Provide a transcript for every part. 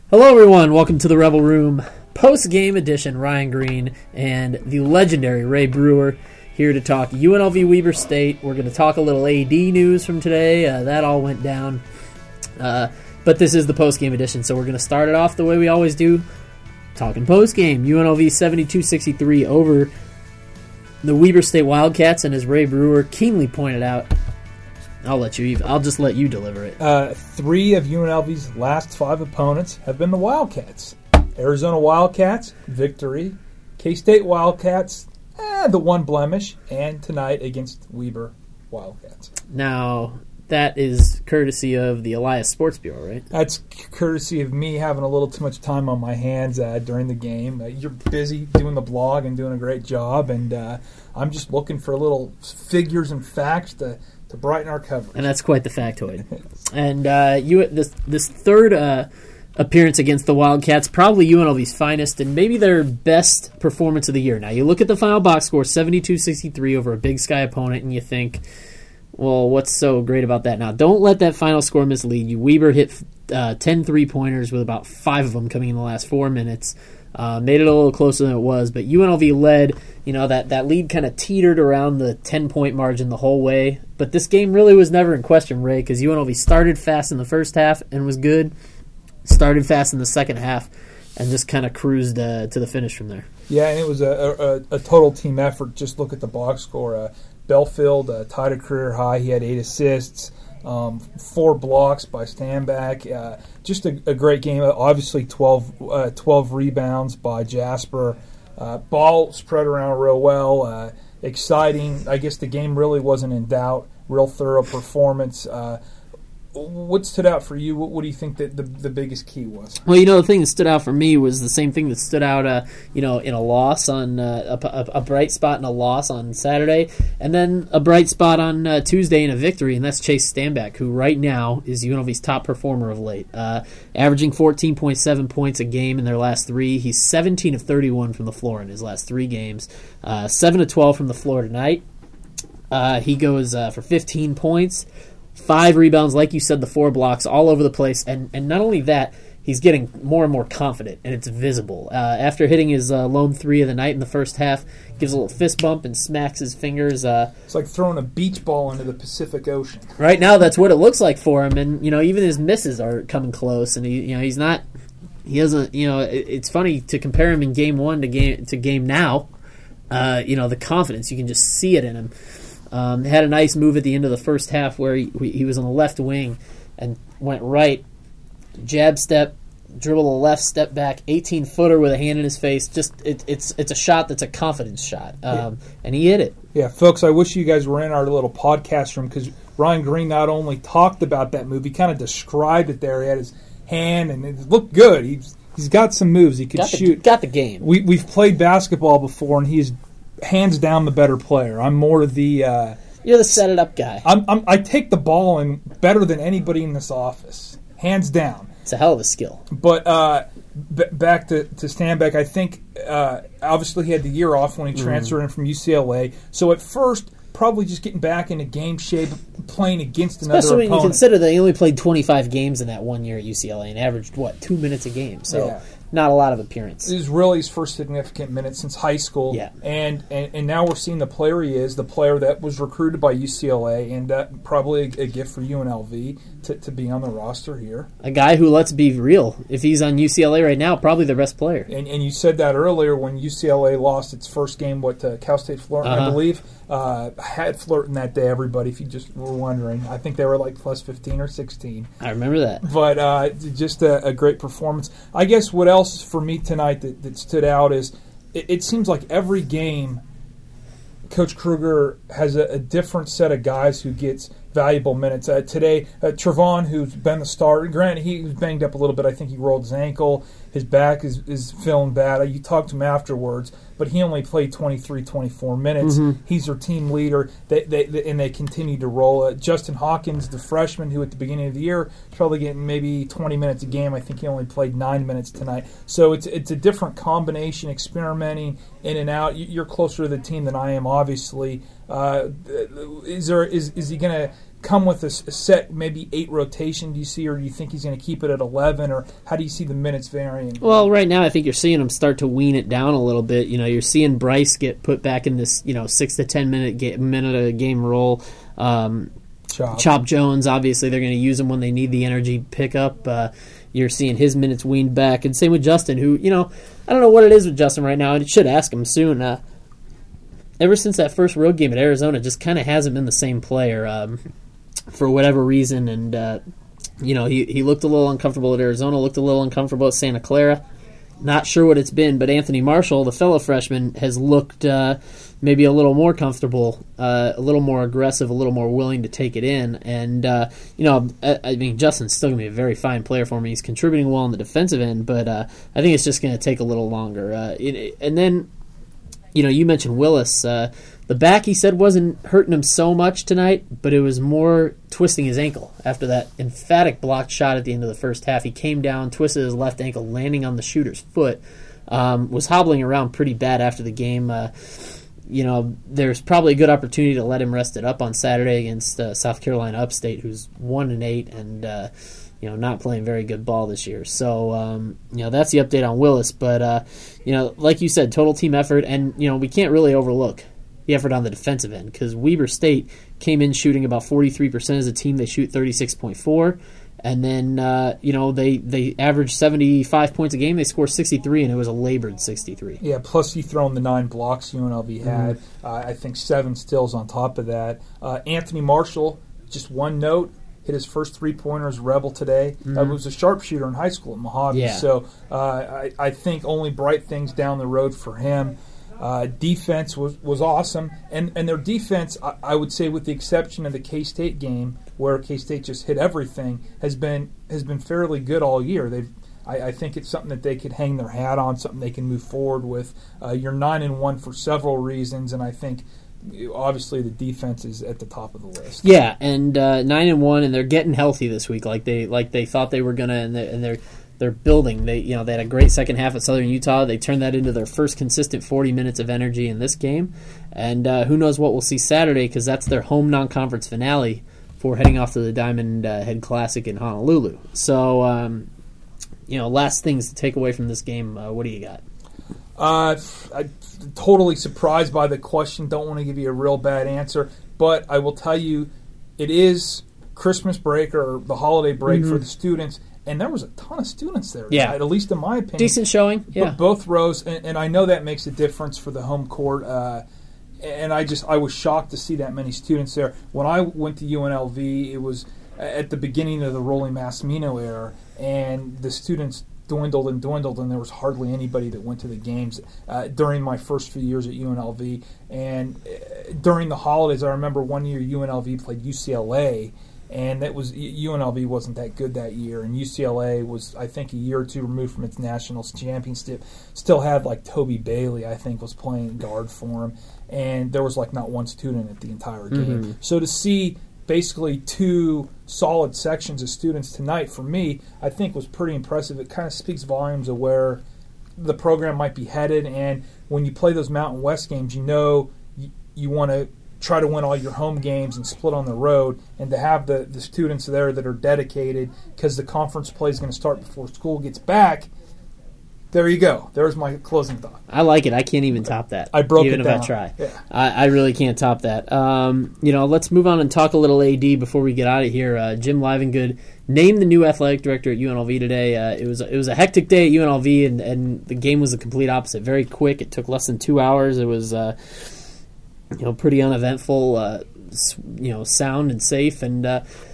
Hello, everyone. Welcome to the Rebel Room post-game edition. Ryan Green and the legendary Ray Brewer here to talk UNLV Weber State. We're going to talk a little AD news from today. That all went down. But this is the post-game edition, so we're going to start it off the way we always do, talking post-game. UNLV 72-63 over the Weber State Wildcats, and as Ray Brewer keenly pointed out, I'll just let you deliver it. 3 of UNLV's last 5 opponents have been the Wildcats. Arizona Wildcats, victory. K-State Wildcats, the one blemish. And tonight against Weber Wildcats. Now, that is courtesy of the Elias Sports Bureau, right? That's courtesy of me having a little too much time on my hands during the game. You're busy doing the blog and doing a great job, and I'm just looking for little figures and facts to brighten our coverage. And that's quite the factoid. And this third appearance against the Wildcats, probably UNLV's finest and maybe their best performance of the year. Now, you look at the final box score, 72-63 over a Big Sky opponent, and you think, well, what's so great about that? Now, don't let that final score mislead you. Weber hit 10 three-pointers with about 5 of them coming in the last 4 minutes. Made it a little closer than it was, but UNLV led. That lead kind of teetered around the 10-point margin the whole way. But this game really was never in question, Ray, because UNLV started fast in the first half and was good, started fast in the second half, and just kind of cruised to the finish from there. Yeah, and it was a total team effort. Just look at the box score. Belfield tied a career high. He had 8 assists. 4 blocks by Stanback. Just a great game. Obviously, 12 rebounds by Jasper. Ball spread around real well. Exciting. I guess the game really wasn't in doubt. Real thorough performance. What stood out for you? What do you think that the biggest key was? Well, the thing that stood out for me was the same thing that stood out, in a loss on a bright spot in a loss on Saturday, and then a bright spot on Tuesday in a victory, and that's Chase Stanback, who right now is UNLV's top performer of late, averaging 14.7 points a game in their last 3. He's 17 of 31 from the floor in his last 3 games, 7 of 12 from the floor tonight. He goes for 15 points. 5 rebounds, like you said, the 4 blocks all over the place. And not only that, he's getting more and more confident, and it's visible. After hitting his lone 3 of the night in the first half, gives a little fist bump and smacks his fingers. It's like throwing a beach ball into the Pacific Ocean. Right now, that's what it looks like for him. And, even his misses are coming close. And, he's not – he doesn't – it's funny to compare him in game 1 to game now. The confidence, you can just see it in him. Had a nice move at the end of the first half where he was on the left wing and went right, jab step, dribble a left, step back, 18-footer with a hand in his face. Just it's a shot that's a confidence shot, and he hit it. Yeah, folks, I wish you guys were in our little podcast room because Ryan Green not only talked about that move, he kind of described it there. He had his hand, and it looked good. He's got some moves. He could shoot. Got the game. We've played basketball before, and he's hands down the better player. I'm more the you're the set it up guy. I take the ball in better than anybody in this office, hands down. It's a hell of a skill. But back to Stanback, I think obviously he had the year off when he transferred in from UCLA. So at first, probably just getting back into game shape, playing against another opponent. Especially when you consider that he only played 25 games in that 1 year at UCLA and averaged 2 minutes a game. So. Yeah. Not a lot of appearance. This is really his first significant minute since high school. Yeah. And now we're seeing the player he is, the player that was recruited by UCLA, and probably a gift for UNLV to be on the roster here. A guy who, let's be real, if he's on UCLA right now, probably the best player. And you said that earlier when UCLA lost its first game, to Cal State Fullerton, I believe. Had Fullerton that day, everybody, if you just were wondering. I think they were like plus 15 or 16. I remember that. But just a great performance. I guess what else for me tonight that stood out is it seems like every game Coach Kruger has a different set of guys who gets valuable minutes. Today, Trevon, who's been the starter, granted he was banged up a little bit. I think he rolled his ankle. His back is feeling bad. You talked to him afterwards, but he only played 23, 24 minutes. Mm-hmm. He's their team leader, and they continue to roll. Justin Hawkins, the freshman, who at the beginning of the year is probably getting maybe 20 minutes a game. I think he only played 9 minutes tonight. So it's a different combination, experimenting in and out. You're closer to the team than I am, obviously. Is he going to come with a set maybe 8 rotation, do you see, or do you think he's going to keep it at 11, or how do you see the minutes varying? Well, right now I think you're seeing him start to wean it down a little bit. You're seeing Bryce get put back in this 6 to 10 minute a game role. Chop Jones, obviously they're going to use him when they need the energy pickup. You're seeing his minutes weaned back, and same with Justin, who I don't know what it is with Justin right now. I should ask him soon. Ever since that first road game at Arizona, just kind of hasn't been the same player. For whatever reason, and he looked a little uncomfortable at Arizona, looked a little uncomfortable at Santa Clara. Not sure what it's been, but Anthony Marshall, the fellow freshman, has looked maybe a little more comfortable, a little more aggressive, a little more willing to take it in. And I mean, Justin's still going to be a very fine player for me. He's contributing well on the defensive end, but I think it's just going to take a little longer. And then, you mentioned Willis. The back, he said, wasn't hurting him so much tonight, but it was more twisting his ankle after that emphatic blocked shot at the end of the first half. He came down, twisted his left ankle, landing on the shooter's foot, was hobbling around pretty bad after the game. There's probably a good opportunity to let him rest it up on Saturday against South Carolina Upstate, who's 1-8 and not playing very good ball this year. So, that's the update on Willis. But, like you said, total team effort, and, we can't really overlook the effort on the defensive end, because Weber State came in shooting about 43% as a team. They shoot 36.4%. And then, they averaged 75 points a game. They scored 63, and it was a labored 63. Yeah, plus you throw in the 9 blocks UNLV had. I think 7 steals on top of that. Anthony Marshall, just one note, hit his first 3-pointer as Rebel today. Was a sharpshooter in high school at Mojave. Yeah. So I think only bright things down the road for him. Defense was awesome, and their defense, I would say, with the exception of the K-State game, where K-State just hit everything, has been fairly good all year. I think it's something that they could hang their hat on, something they can move forward with. You're 9-1 for several reasons, and I think obviously the defense is at the top of the list. Yeah, and 9-1, and they're getting healthy this week, like they thought they were gonna, and they're building. They had a great second half at Southern Utah. They turned that into their first consistent 40 minutes of energy in this game. And who knows what we'll see Saturday, because that's their home non-conference finale for heading off to the Diamond Head Classic in Honolulu. So, last things to take away from this game. What do you got? I'm totally surprised by the question. Don't want to give you a real bad answer, but I will tell you, it is Christmas break or the holiday break for the students. And there was a ton of students there, at least in my opinion. Decent showing, yeah. Both rows, and I know that makes a difference for the home court. And I was shocked to see that many students there. When I went to UNLV, it was at the beginning of the Rolling Massimino era, and the students dwindled, and there was hardly anybody that went to the games during my first few years at UNLV. And during the holidays, I remember one year UNLV played UCLA, and that was UNLV wasn't that good that year, and UCLA was, I think, a year or two removed from its national championship. Still had Toby Bailey, I think, was playing guard for him, and there was not one student at the entire game. So to see basically 2 solid sections of students tonight, for me, I think was pretty impressive. It kind of speaks volumes of where the program might be headed, and when you play those Mountain West games, you want to try to win all your home games and split on the road, and to have the students there that are dedicated, because the conference play is going to start before school gets back. There you go. There's my closing thought. I like it. I can't even top that. I broke even it down. Even if I try. Yeah. I really can't top that. Let's move on and talk a little AD before we get out of here. Jim Livengood named the new athletic director at UNLV today. It was a hectic day at UNLV, and the game was the complete opposite. Very quick. It took less than 2 hours. It was pretty uneventful, sound and safe. And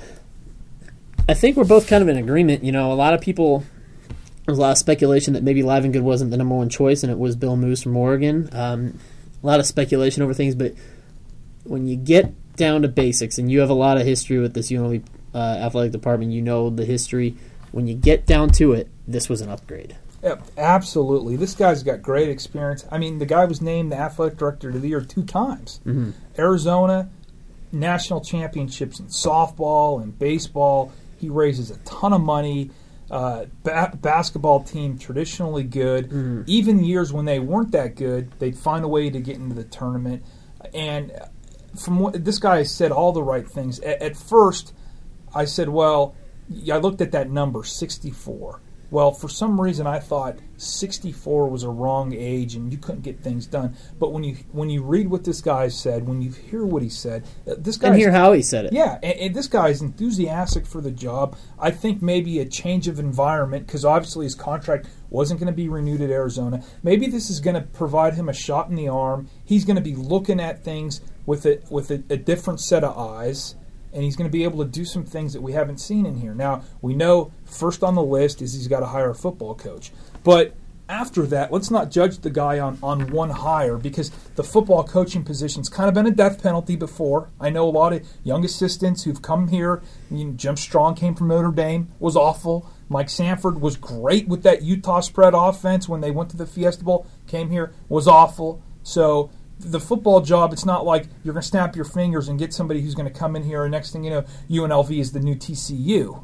I think we're both kind of in agreement. A lot of people, there's a lot of speculation that maybe Livengood wasn't the number one choice and it was Bill Moose from Oregon. A lot of speculation over things, but when you get down to basics, and you have a lot of history with this UNLV athletic department, the history. When you get down to it, this was an upgrade. Yeah, absolutely. This guy's got great experience. I mean, the guy was named the athletic director of the year 2 times. Arizona, national championships in softball and baseball. He raises a ton of money. Basketball team traditionally good. Even years when they weren't that good, they'd find a way to get into the tournament. And from what this guy has said all the right things. At first, I said, well, I looked at that number, 64. Well, for some reason, I thought 64 was a wrong age and you couldn't get things done. But when you read what this guy said, when you hear what he said, this guy and hear how he said it. Yeah, and this guy is enthusiastic for the job. I think maybe a change of environment, because obviously his contract wasn't going to be renewed at Arizona. Maybe this is going to provide him a shot in the arm. He's going to be looking at things with a different set of eyes. And he's going to be able to do some things that we haven't seen in here. Now, we know first on the list is he's got to hire a football coach. But after that, let's not judge the guy on one hire, because the football coaching position's kind of been a death penalty before. I know a lot of young assistants who've come here. Jim Strong came from Notre Dame, was awful. Mike Sanford was great with that Utah spread offense when they went to the Fiesta Bowl, came here, was awful. So the football job, it's not like you're going to snap your fingers and get somebody who's going to come in here and next thing you know, UNLV is the new TCU.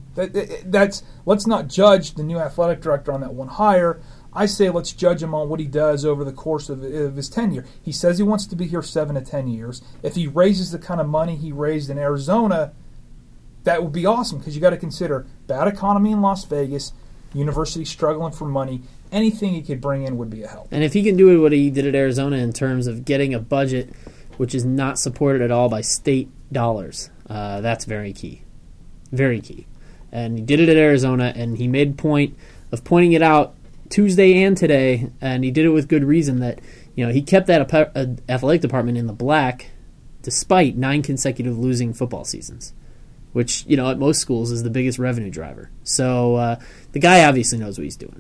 Let's not judge the new athletic director on that one hire. I say let's judge him on what he does over the course of his tenure. He says he wants to be here 7 to 10 years. If he raises the kind of money he raised in Arizona, that would be awesome, because you got to consider bad economy in Las Vegas, university struggling for money. Anything he could bring in would be a help. And if he can do what he did at Arizona in terms of getting a budget which is not supported at all by state dollars, that's very key. Very key. And he did it at Arizona, and he made point of pointing it out Tuesday and today, and he did it with good reason that he kept that athletic department in the black despite 9 consecutive losing football seasons, which at most schools is the biggest revenue driver. So the guy obviously knows what he's doing.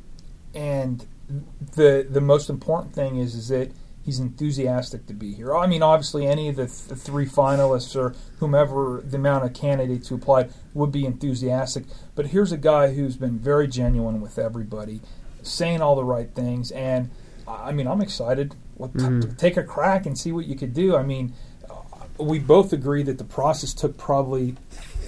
And the most important thing is that he's enthusiastic to be here. I mean, obviously, any of the 3 finalists or whomever the amount of candidates who applied would be enthusiastic. But here's a guy who's been very genuine with everybody, saying all the right things. And, I mean, I'm excited. Take a crack and see what you could do. I mean, we both agree that the process took probably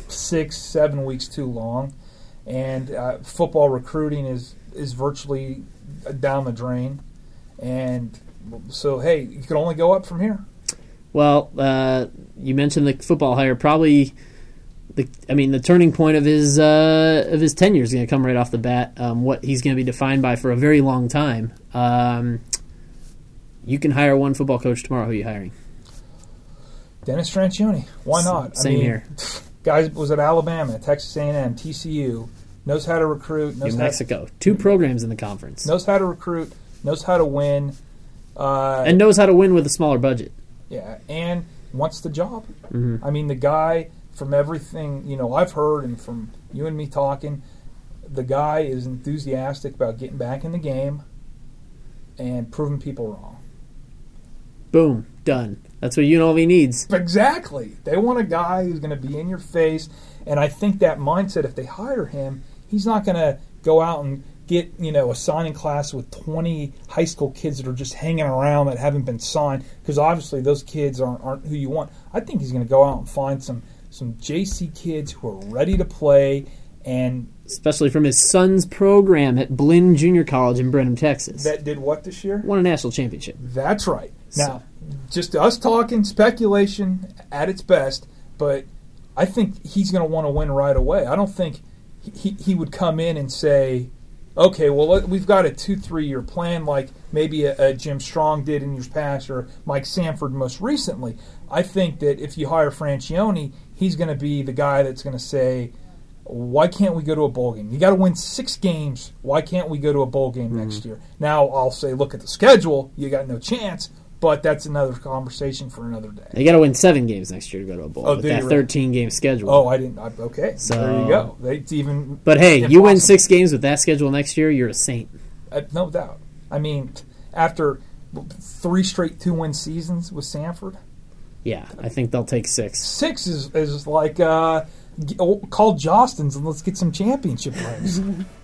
6-7 weeks too long. And football recruiting is virtually down the drain. And so, hey, you can only go up from here. Well, you mentioned the football hire. Probably, the turning point of his tenure is going to come right off the bat. What he's going to be defined by for a very long time. You can hire one football coach tomorrow. Who are you hiring? Dennis Franchione. Why not? Same here. Guy was at Alabama, Texas A&M, TCU. Knows how to recruit. New Mexico. 2 programs in the conference. Knows how to recruit. Knows how to win. And knows how to win with a smaller budget. Yeah, and wants the job. Mm-hmm. I mean, the guy, from everything I've heard and from you and me talking, the guy is enthusiastic about getting back in the game and proving people wrong. Boom. Done. That's what UNLV needs. Exactly. They want a guy who's going to be in your face, and I think that mindset, if they hire him, he's not going to go out and get a signing class with 20 high school kids that are just hanging around that haven't been signed, because obviously those kids aren't who you want. I think he's going to go out and find some JC kids who are ready to play, and especially from his son's program at Blinn Junior College in Brenham, Texas. That did what this year? Won a national championship. That's right. Now, just us talking, speculation at its best, but I think he's going to want to win right away. I don't think he would come in and say, okay, well, we've got a 2-3 year plan like maybe a Jim Strong did in years past or Mike Sanford most recently. I think that if you hire Franchione, he's going to be the guy that's going to say, why can't we go to a bowl game? You got to win 6 games. Why can't we go to a bowl game next year? Now, I'll say, look at the schedule. You got no chance. But that's another conversation for another day. They got to win 7 games next year to go to a bowl. With that 13-game schedule. Oh, I didn't. Okay, so there you go. It's even. But hey, impossible. You win 6 games with that schedule next year, you're a saint. No doubt. I mean, after 3 straight 2-win seasons with Sanford. Yeah, I think they'll take 6. 6 is like call Jostens and let's get some championship rings.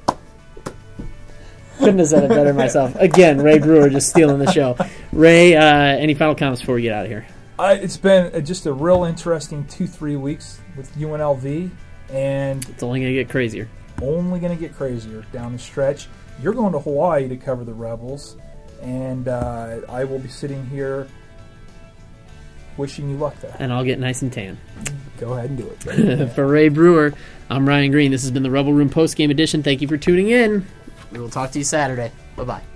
Couldn't have said it better myself. Again, Ray Brewer just stealing the show. Ray, any final comments before we get out of here? It's been just a real interesting 2-3 weeks with UNLV, and it's only going to get crazier. Only going to get crazier down the stretch. You're going to Hawaii to cover the Rebels, and I will be sitting here wishing you luck there. And I'll get nice and tan. Go ahead and do it. For Ray Brewer, I'm Ryan Green. This has been the Rebel Room Post Game Edition. Thank you for tuning in. We will talk to you Saturday. Bye-bye.